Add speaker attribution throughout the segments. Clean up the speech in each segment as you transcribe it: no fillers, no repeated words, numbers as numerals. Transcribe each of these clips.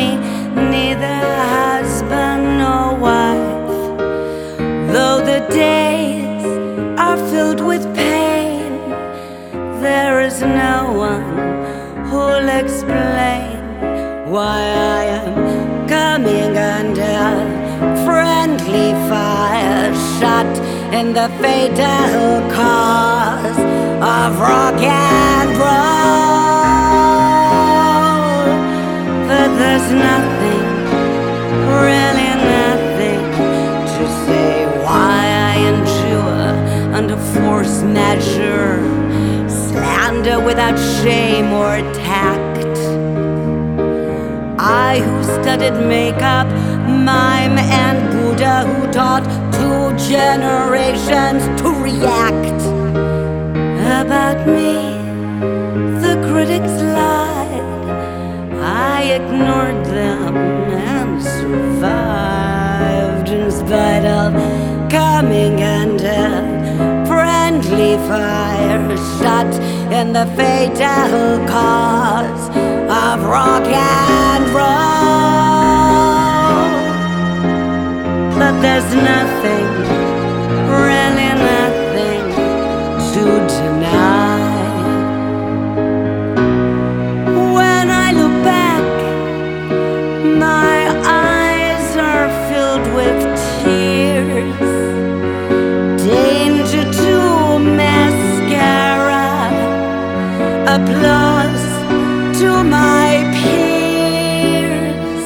Speaker 1: me, neither husband nor wife. Though the days are filled with pain, there is no one who'll explain why I am coming under friendly fire, shot in the fatal cause of rock and roll. But there's nothing, really nothing, to say why I endure under force measure, slander without shame or tact. I who studied makeup, mime and Buddha, who taught 2 generations to react. About me, the critics lied. I ignored them and survived in spite of coming under friendly fire, shot in the fatal cause of rock and roll. But there's nothing, really nothing, to deny. When I look back, my eyes are filled with tears. Danger to mascara, applause to my peers.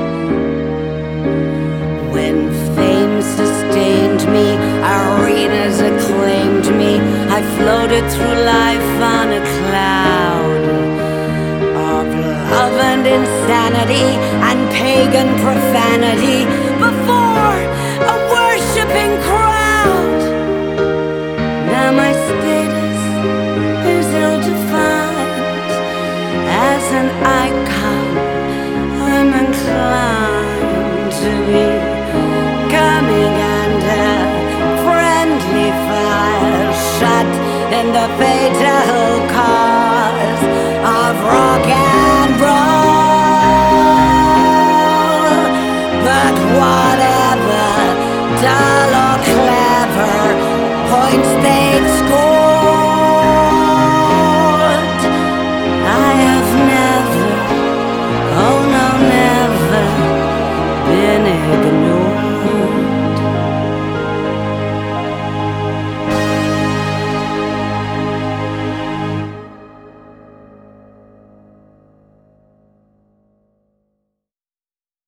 Speaker 1: When fame sustained me, arenas acclaimed me, I floated through life on a cloud of love and insanity and pagan profanity before a worshipping crowd. Now my status is ill-defined. As an icon, I'm inclined to be coming under friendly fire, shot in the fatal cause